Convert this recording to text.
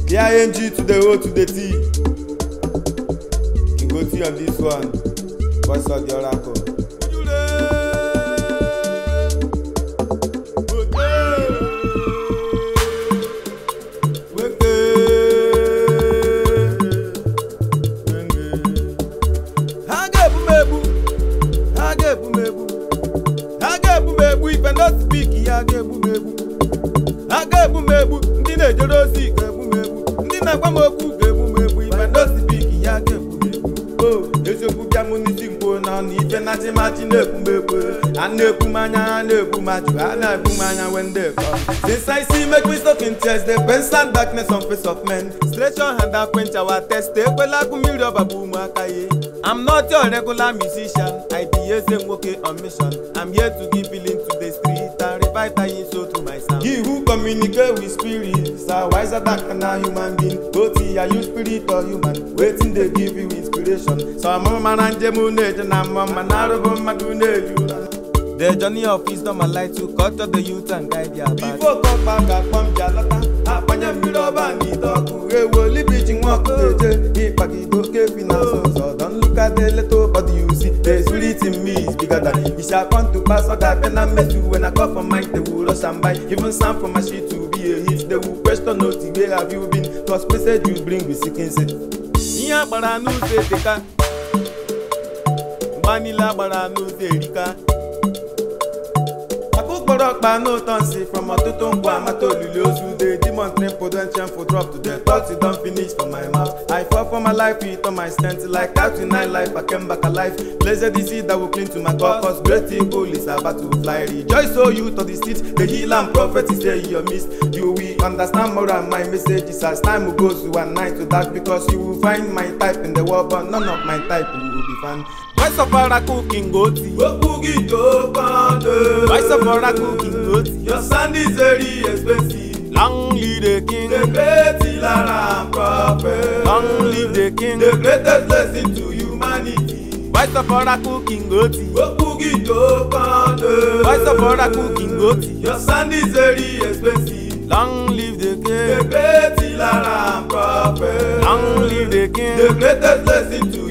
The ING to the O to the T. You go T on this one. Voice of the Oracle. If I not speak, I get bumebu. I get bumebu. Ndine jorosi get bumebu. Ndina kwamoku get bumebu. If I not speak, I get bumebu. Oh, ezo bujamu ni simpo na ni ife na chimati ne bumebu. Ane bumanya, ane bumaju, ane bumanya when they come. Since I see make we stop in tears, the best and darkness on face of men. Stretch your hand and quench our test. Take well kumiri babu makaye. I'm not your regular musician. I be a same working on mission. I'm here to give healing to the street and revitalize soul to my sound. He who communicate with spirits are wiser than a human being. Both are you spirit or human. Waiting they give you inspiration. So I'm a man and jemunage and I'm a man out of my gunage. The journey of wisdom and light to culture the youth and guide their path. Before come back at Pamjalata, Apanya Miroba Nitoku, a woolly beaching walk to the Pakido Kefinanso. So don't look at the little body you see. The spirit in me is bigger than it shall come to pass. So that when I met you, when I call for mine, they will rush and buy. Even sound from my shit to be a hit. They will question not where have you been? Cause message you bring with seeking set. Iya Baranu Zeka Manila Baranu Zerika. Rock by no tancy from a toton Guamatoliosu. The demon train potential for drop to the thoughts you don't finish for my mouth. I fought for my life, it on my strength. Like that in life, I came back alive. Blessed the seed that will cling to my God. Cause great eagle is about to fly. Rejoice, so you to the street. The healer and prophet is there, you missed. You will understand more than my messages as time will go to one night to that. Because you will find my type in the world, but none of my type you will be found. Voice of Oracle King Goti. Voice of Oracle King Goti. Your sound is very expensive. Long live the king. The great healer and prophet. Long live the king. The greatest blessing to humanity. Voice of Oracle King Goti. Voice of Oracle King Goti. Your sound is very expensive. Long live the king. The great healer and prophet. Long live the king. The greatest blessing to